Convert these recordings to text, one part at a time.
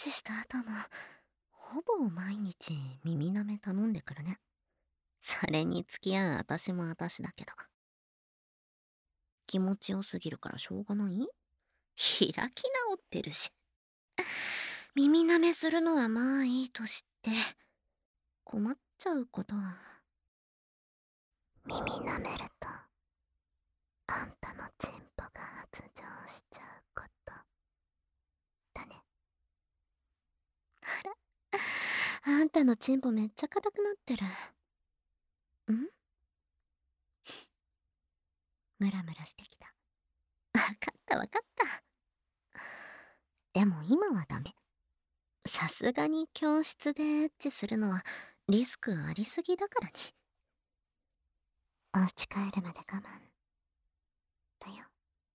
チした後も、ほぼ毎日耳舐め頼んでくるね。それに付き合う私も私だけど。気持ちよすぎるからしょうがない？開き直ってるし。耳舐めするのはまあいいとして、困っちゃうことは。耳舐めると、あんたのチンポが発情しちゃうこと。だね。あら、あんたのチンポめっちゃ硬くなってる。ん？ムラムラしてきた。わかったわかった。でも今はダメ。さすがに教室でエッチするのはリスクありすぎだからね。お家帰るまで我慢。だよ。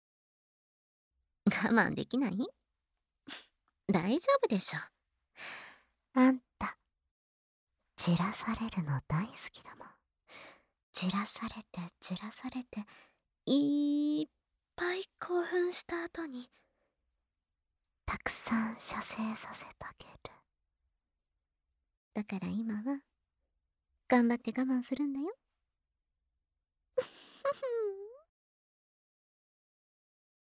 我慢できない？大丈夫でしょ。あんた、じらされるの大好きだもん。じらされてじらされて、いっぱい興奮した後に、たくさん射精させてあげる。だから今は、頑張って我慢するんだよ。